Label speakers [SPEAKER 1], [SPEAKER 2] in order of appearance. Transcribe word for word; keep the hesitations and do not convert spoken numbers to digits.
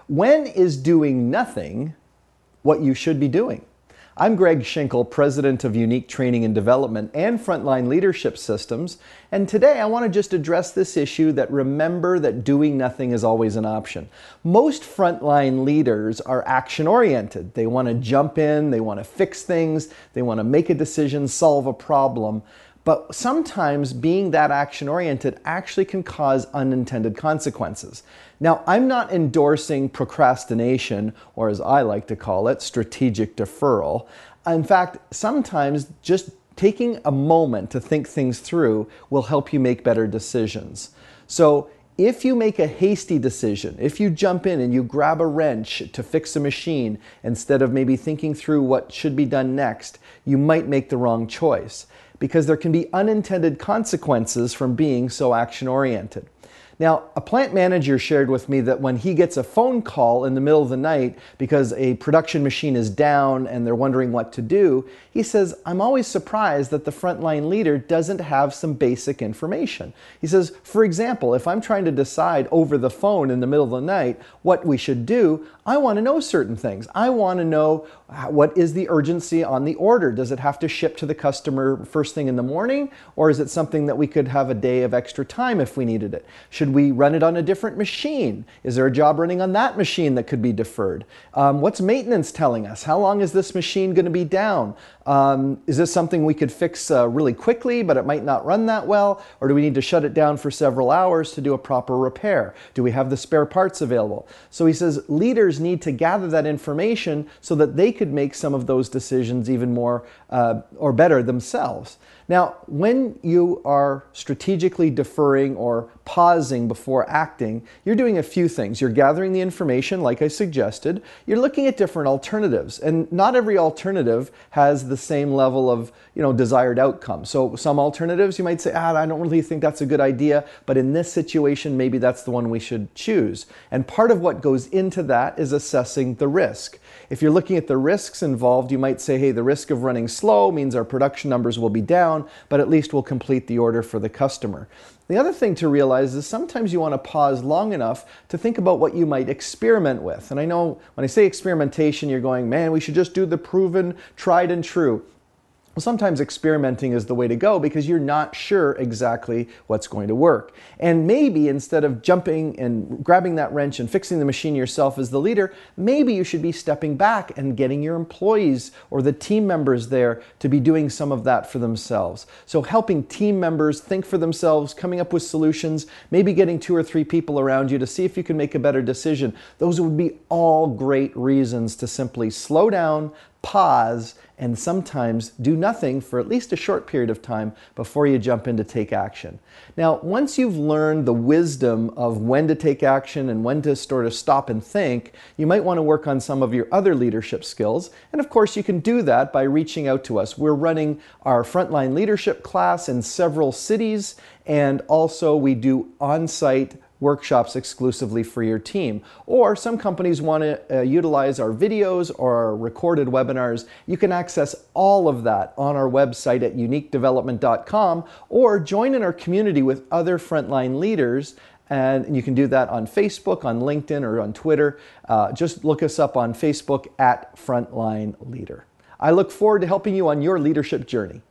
[SPEAKER 1] When is doing nothing what you should be doing? I'm Greg Schinkel, President of Unique Training and Development and Frontline Leadership Systems, and today I want to just address this issue that remember that doing nothing is always an option. Most frontline leaders are action-oriented. They want to jump in, they want to fix things, they want to make a decision, solve a problem. But sometimes being that action-oriented actually can cause unintended consequences. Now, I'm not endorsing procrastination, or as I like to call it, strategic deferral. In fact, sometimes just taking a moment to think things through will help you make better decisions. So if you make a hasty decision, if you jump in and you grab a wrench to fix a machine instead of maybe thinking through what should be done next, you might make the wrong choice, because there can be unintended consequences from being so action-oriented. Now, a plant manager shared with me that when he gets a phone call in the middle of the night because a production machine is down and they're wondering what to do, he says, I'm always surprised that the frontline leader doesn't have some basic information. He says, for example, if I'm trying to decide over the phone in the middle of the night what we should do, I want to know certain things. I want to know what is the urgency on the order. Does it have to ship to the customer first thing in the morning, or is it something that we could have a day of extra time if we needed it? Should we run it on a different machine? Is there a job running on that machine that could be deferred? Um, what's maintenance telling us? How long is this machine going to be down? Um, is this something we could fix uh, really quickly, but it might not run that well? Or do we need to shut it down for several hours to do a proper repair? Do we have the spare parts available? So he says leaders need to gather that information so that they could make some of those decisions even more uh, or better themselves. Now, when you are strategically deferring or pausing before acting, you're doing a few things. You're gathering the information, like I suggested. You're looking at different alternatives, and not every alternative has the same level of, you know, desired outcome. So some alternatives you might say, ah, I don't really think that's a good idea, but in this situation, maybe that's the one we should choose. And part of what goes into that is assessing the risk. If you're looking at the risks involved, you might say, hey, the risk of running slow means our production numbers will be down, but at least we'll complete the order for the customer. The other thing to realize is sometimes you want to pause long enough to think about what you might experiment with. And I know when I say experimentation, you're going, man, we should just do the proven, tried and true. Well, sometimes experimenting is the way to go because you're not sure exactly what's going to work. And maybe instead of jumping and grabbing that wrench and fixing the machine yourself as the leader, maybe you should be stepping back and getting your employees or the team members there to be doing some of that for themselves. So helping team members think for themselves, coming up with solutions, maybe getting two or three people around you to see if you can make a better decision. Those would be all great reasons to simply slow down, pause, and sometimes do nothing for at least a short period of time before you jump in to take action. Now, once you've learned the wisdom of when to take action and when to sort of stop and think, you might want to work on some of your other leadership skills. And of course, you can do that by reaching out to us. We're running our frontline leadership class in several cities, and also we do on-site workshops exclusively for your team. Or some companies want to uh, utilize our videos or our recorded webinars. You can access all of that on our website at unique development dot com, or join in our community with other frontline leaders. And you can do that on Facebook, on LinkedIn, or on Twitter. Uh, just look us up on Facebook at Frontline Leader. I look forward to helping you on your leadership journey.